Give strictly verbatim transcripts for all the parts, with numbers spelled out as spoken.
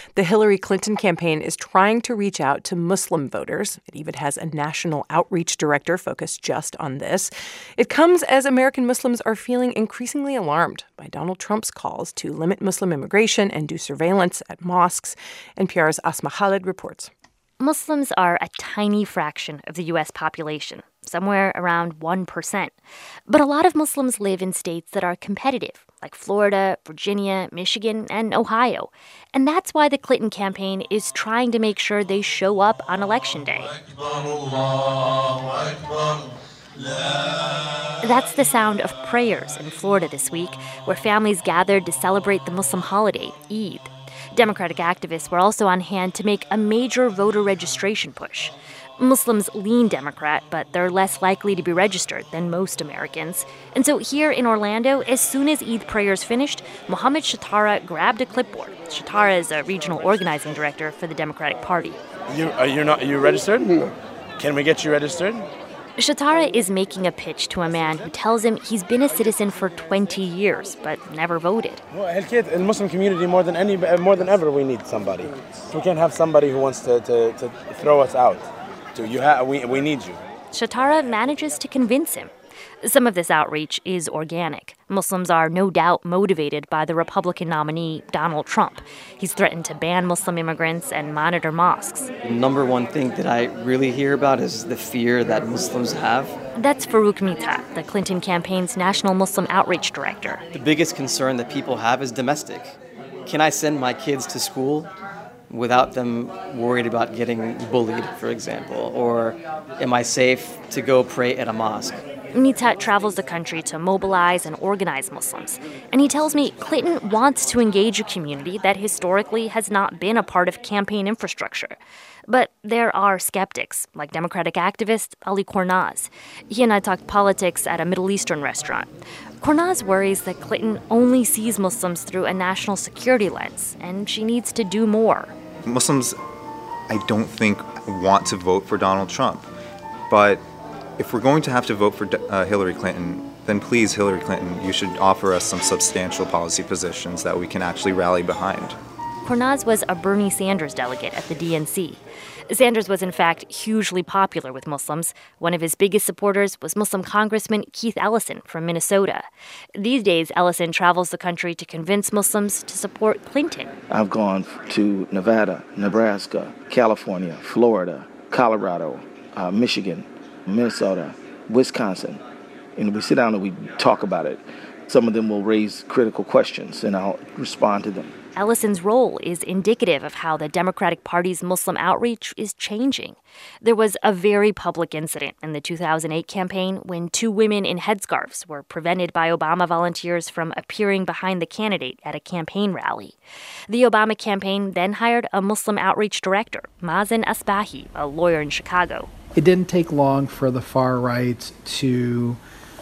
The Hillary Clinton campaign is trying to reach out to Muslim voters. It even has a national outreach director focused just on this. It comes as American Muslims are feeling increasingly alarmed by Donald Trump's calls to limit Muslim immigration and do surveillance at mosques. N P R's Asma Khalid reports. Muslims are a tiny fraction of the U S population, somewhere around one percent. But a lot of Muslims live in states that are competitive, like Florida, Virginia, Michigan, and Ohio. And that's why the Clinton campaign is trying to make sure they show up on Election Day. That's the sound of prayers in Florida this week, where families gathered to celebrate the Muslim holiday, Eid. Democratic activists were also on hand to make a major voter registration push. Muslims lean Democrat, but they're less likely to be registered than most Americans. And so here in Orlando, as soon as Eid prayers finished, Mohammed Shatara grabbed a clipboard. Shatara is a regional organizing director for the Democratic Party. You, are you not? Are you registered? No. Can we get you registered? Shatara is making a pitch to a man who tells him he's been a citizen for twenty years, but never voted. Well, in the Muslim community, more than any, more than ever, we need somebody. We can't have somebody who wants to, to, to throw us out. To you, ha- we we need you. Shatara manages to convince him. Some of this outreach is organic. Muslims are no doubt motivated by the Republican nominee, Donald Trump. He's threatened to ban Muslim immigrants and monitor mosques. The number one thing that I really hear about is the fear that Muslims have. That's Farouk Mita, the Clinton campaign's national Muslim outreach director. The biggest concern that people have is domestic. Can I send my kids to school without them worried about getting bullied, for example? Or am I safe to go pray at a mosque? Mitat travels the country to mobilize and organize Muslims. And he tells me Clinton wants to engage a community that historically has not been a part of campaign infrastructure. But there are skeptics, like Democratic activist Ali Kornaz. He and I talked politics at a Middle Eastern restaurant. Kornaz worries that Clinton only sees Muslims through a national security lens, and she needs to do more. Muslims, I don't think, want to vote for Donald Trump. But if we're going to have to vote for uh, Hillary Clinton, then please, Hillary Clinton, you should offer us some substantial policy positions that we can actually rally behind. Kornaz was a Bernie Sanders delegate at the D N C. Sanders was, in fact, hugely popular with Muslims. One of his biggest supporters was Muslim Congressman Keith Ellison from Minnesota. These days, Ellison travels the country to convince Muslims to support Clinton. I've gone to Nevada, Nebraska, California, Florida, Colorado, uh, Michigan, Minnesota, Wisconsin. And we sit down and we talk about it. Some of them will raise critical questions, and I'll respond to them. Ellison's role is indicative of how the Democratic Party's Muslim outreach is changing. There was a very public incident in the two thousand eight campaign when two women in headscarves were prevented by Obama volunteers from appearing behind the candidate at a campaign rally. The Obama campaign then hired a Muslim outreach director, Mazen Asbahi, a lawyer in Chicago. It didn't take long for the far right to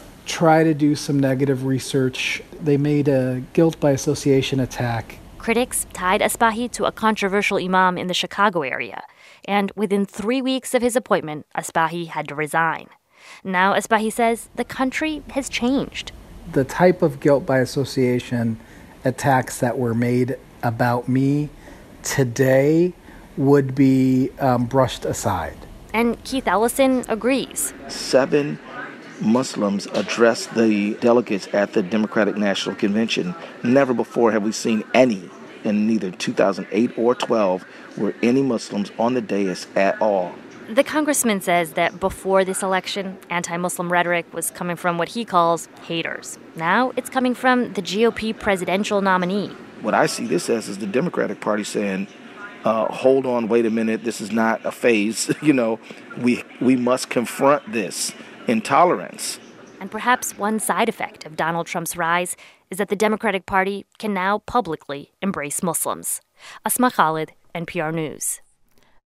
try to do some negative research. They made a guilt by association attack. Critics tied Asbahi to a controversial imam in the Chicago area. And within three weeks of his appointment, Asbahi had to resign. Now, Asbahi says the country has changed. The type of guilt by association attacks that were made about me today would be um, brushed aside. And Keith Ellison agrees. Seven Muslims addressed the delegates at the Democratic National Convention. Never before have we seen any, in neither two thousand eight or twelve, were any Muslims on the dais at all. The congressman says that before this election, anti-Muslim rhetoric was coming from what he calls haters. Now it's coming from the G O P presidential nominee. What I see this as is the Democratic Party saying, uh, hold on, wait a minute, this is not a phase. you know, we we must confront this intolerance. And perhaps one side effect of Donald Trump's rise is that the Democratic Party can now publicly embrace Muslims. Asma Khalid, N P R News.